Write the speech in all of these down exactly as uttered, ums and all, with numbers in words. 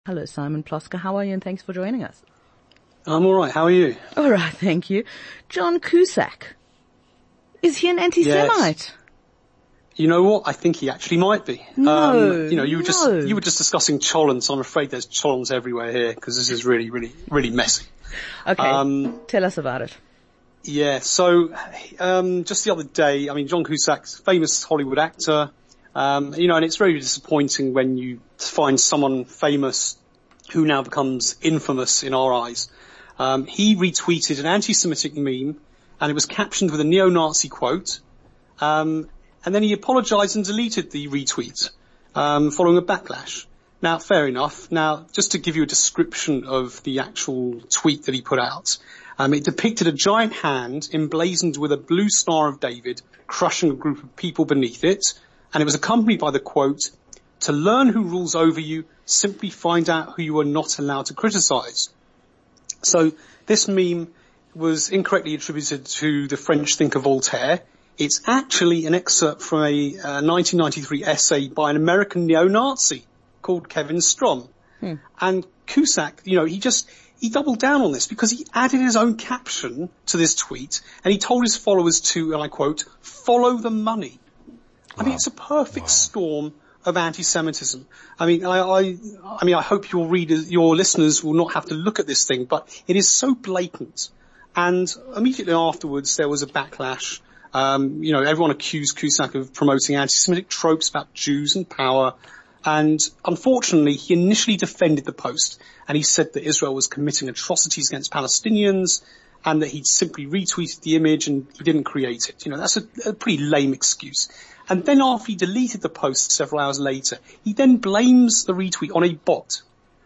Hello, Simon Plosker. How are you? And thanks for joining us. I'm all right. How are you? All right, thank you. John Cusack. Is he an anti-Semite? Yes. You know what? I think he actually might be. No, um, you know, you were no. just you were just discussing Cholons. So I'm afraid there's Cholons everywhere here because this is really, really, really messy. Okay, um, tell us about it. Yeah. So, um, just the other day, I mean, John Cusack's famous Hollywood actor. Um, you know, and it's very disappointing when you find someone famous who now becomes infamous in our eyes. Um, he retweeted an anti-Semitic meme, and it was captioned with a neo-Nazi quote. Um, and then he apologized and deleted the retweet, um, following a backlash. Now, fair enough. Now, just to give you a description of the actual tweet that he put out, um, it depicted a giant hand emblazoned with a blue Star of David crushing a group of people beneath it, and it was accompanied by the quote, "To learn who rules over you, simply find out who you are not allowed to criticize." So this meme was incorrectly attributed to the French thinker Voltaire. It's actually an excerpt from a uh, nineteen ninety-three essay by an American neo-Nazi called Kevin Strom. Hmm. And Cusack, you know, he just, he doubled down on this because he added his own caption to this tweet and he told his followers to, and I quote, "follow the money." I mean, it's a perfect wow. storm of anti-Semitism. I mean, I, I, I mean, I hope your readers, your listeners will not have to look at this thing, but it is so blatant. And immediately afterwards, there was a backlash. Um, you know, everyone accused Cusack of promoting anti-Semitic tropes about Jews and power. And unfortunately, he initially defended the post, and he said that Israel was committing atrocities against Palestinians, and that he'd simply retweeted the image and he didn't create it. You know, that's a, a pretty lame excuse. And then after he deleted the post several hours later, he then blames the retweet on a bot.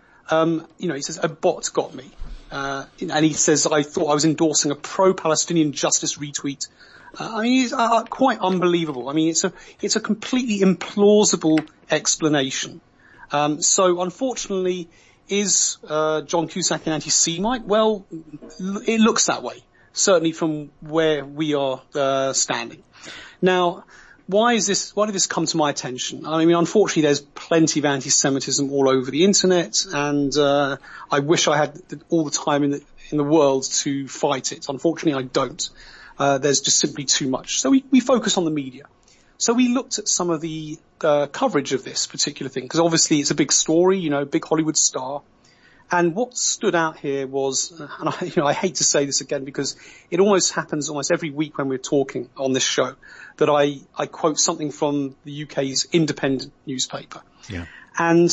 Um, you know, he says, "A bot got me." Uh, and he says, "I thought I was endorsing a pro-Palestinian justice retweet." Uh, I mean, it's uh, quite unbelievable. I mean, it's a, it's a completely implausible explanation. Um, so unfortunately, is, uh, John Cusack an anti-Semite? Well, l- it looks that way. Certainly from where we are, uh, standing. Now, why is this, why did this come to my attention? I mean, unfortunately, there's plenty of anti-Semitism all over the internet, and, uh, I wish I had all the time in the, in the world to fight it. Unfortunately, I don't. Uh, there's just simply too much. So we, we focus on the media. So we looked at some of the uh, coverage of this particular thing, because obviously it's a big story, you know, big Hollywood star. And what stood out here was, uh, and I, you know, I hate to say this again because it almost happens almost every week when we're talking on this show, that I, I quote something from the U K's Independent newspaper. Yeah. And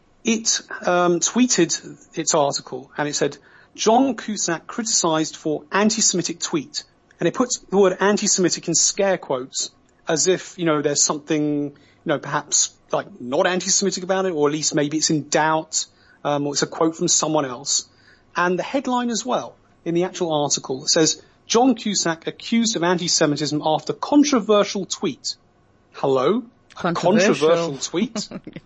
it um, tweeted its article, and it said, "John Cusack criticised for anti-Semitic tweet." And it puts the word anti-Semitic in scare quotes, as if, you know, there's something, you know, perhaps like not anti-Semitic about it, or at least maybe it's in doubt, um, or it's a quote from someone else. And the headline as well, in the actual article, says, "John Cusack accused of anti-Semitism after controversial tweet." Hello? Controversial. Controversial tweet? Yeah.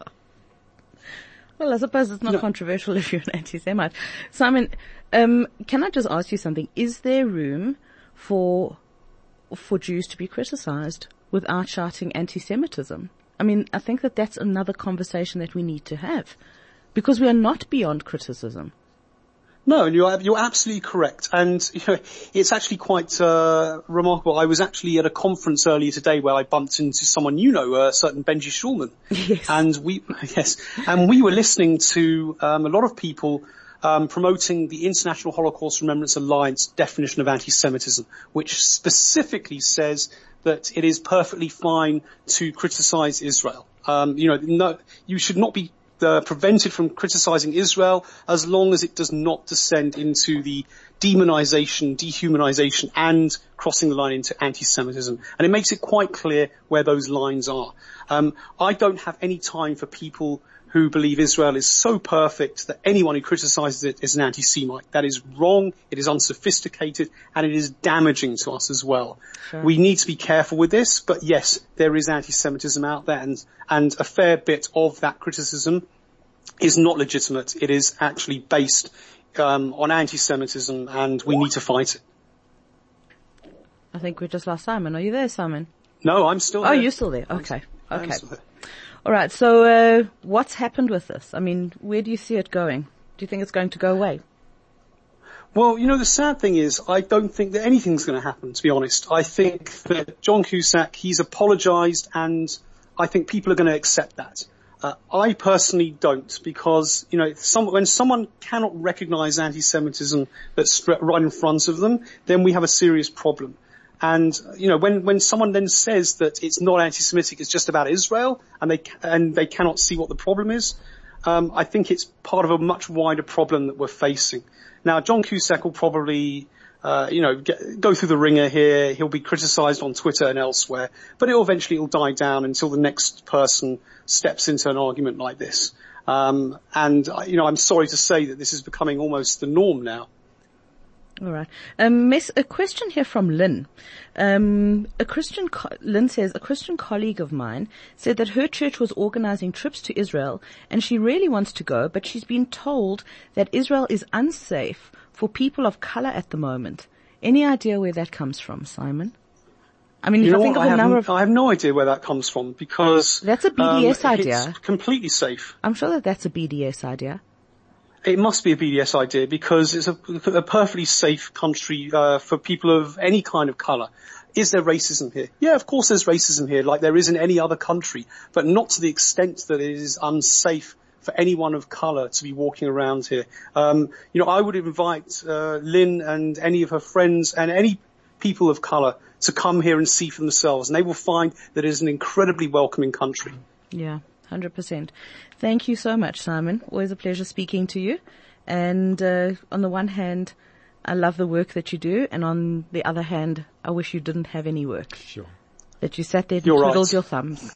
Well, I suppose it's not No. controversial if you're an anti-Semite. Simon, um, can I just ask you something? Is there room for for Jews to be criticized without shouting anti-Semitism? I mean, I think that that's another conversation that we need to have, because we are not beyond criticism. No, and you're, you're absolutely correct. And, you know, it's actually quite, uh, remarkable. I was actually at a conference earlier today where I bumped into someone you know, a certain Benji Schulman. Yes. And we, yes, and we were listening to, um, a lot of people, um, promoting the International Holocaust Remembrance Alliance definition of anti-Semitism, which specifically says that it is perfectly fine to criticize Israel. Um, you know, no, you should not be Uh, prevented from criticizing Israel as long as it does not descend into the demonization, dehumanization, and crossing the line into anti-Semitism. And it makes it quite clear where those lines are. Um, I don't have any time for people who believe Israel is so perfect that anyone who criticizes it is an anti-Semite. That is wrong, it is unsophisticated, and it is damaging to us as well. Sure. We need to be careful with this, but yes, there is anti-Semitism out there, and, and a fair bit of that criticism is not legitimate. It is actually based um, on anti-Semitism, and we need to fight it. I think we just lost Simon. Are you there, Simon? No, I'm still Oh, there. you're still there. Okay. Okay. All right. So, uh, what's happened with this? I mean, where do you see it going? Do you think it's going to go away? Well, you know, the sad thing is I don't think that anything's going to happen, to be honest. I think that John Cusack, he's apologized, and I think people are going to accept that. Uh, I personally don't, because, you know, some, when someone cannot recognize anti-Semitism that's right in front of them, then we have a serious problem. And, you know, when, when someone then says that it's not anti-Semitic, it's just about Israel, and they, and they cannot see what the problem is, um, I think it's part of a much wider problem that we're facing. Now, John Cusack will probably, uh, you know, get, go through the ringer here. He'll be criticized on Twitter and elsewhere, but it'll eventually it'll die down until the next person steps into an argument like this. Um, and, you know, I'm sorry to say that this is becoming almost the norm now. All right. Um, miss, a question here from Lynn. Um, a Christian, co- Lynn says, a Christian colleague of mine said that her church was organizing trips to Israel and she really wants to go, but she's been told that Israel is unsafe for people of color at the moment. Any idea where that comes from, Simon? I mean, you if know I think what? of I a number have, of... I have no idea where that comes from, because... That's a B D S um, idea. It's completely safe. I'm sure that that's a B D S idea. It must be a B D S idea, because it's a, a perfectly safe country uh, for people of any kind of colour. Is there racism here? Yeah, of course there's racism here, like there is in any other country, but not to the extent that it is unsafe for anyone of colour to be walking around here. Um, you know, I would invite uh, Lynn and any of her friends and any people of colour to come here and see for themselves, and they will find that it is an incredibly welcoming country. Yeah. one hundred percent. Thank you so much, Simon. Always a pleasure speaking to you. And uh, on the one hand, I love the work that you do, and on the other hand, I wish you didn't have any work. Sure. That you sat there and You're twiddled right. your thumbs.